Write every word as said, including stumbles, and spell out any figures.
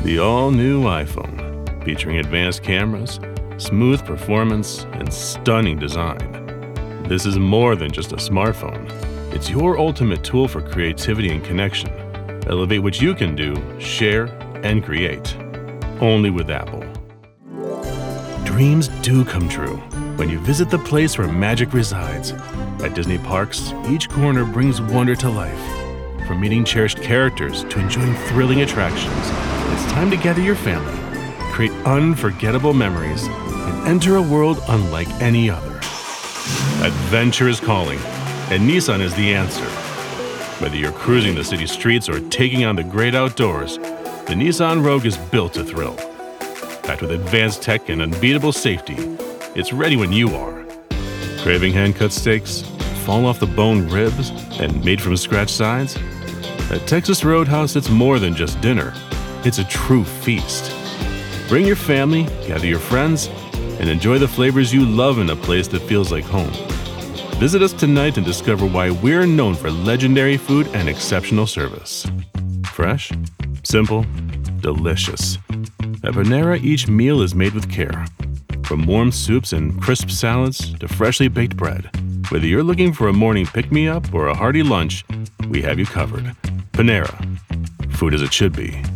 The all-new iPhone, featuring advanced cameras, smooth performance, and stunning design. This is more than just a smartphone. It's your ultimate tool for creativity and connection. Elevate what you can do, share, and create. Only with Apple. Dreams do come true when you visit the place where magic resides. At Disney Parks, each corner brings wonder to life. From meeting cherished characters to enjoying thrilling attractions, it's time to gather your family, create unforgettable memories, and enter a world unlike any other. Adventure is calling, and Nissan is the answer. Whether you're cruising the city streets or taking on the great outdoors, the Nissan Rogue is built to thrill. Packed with advanced tech and unbeatable safety, it's ready when you are. Craving hand-cut steaks, fall-off-the-bone ribs, and made-from-scratch sides? At Texas Roadhouse, it's more than just dinner. It's a true feast. Bring your family, gather your friends, and enjoy the flavors you love in a place that feels like home. Visit us tonight and discover why we're known for legendary food and exceptional service. Fresh, simple, delicious. At Panera, each meal is made with care. From warm soups and crisp salads to freshly baked bread. Whether you're looking for a morning pick-me-up or a hearty lunch, we have you covered. Panera. Food as it should be.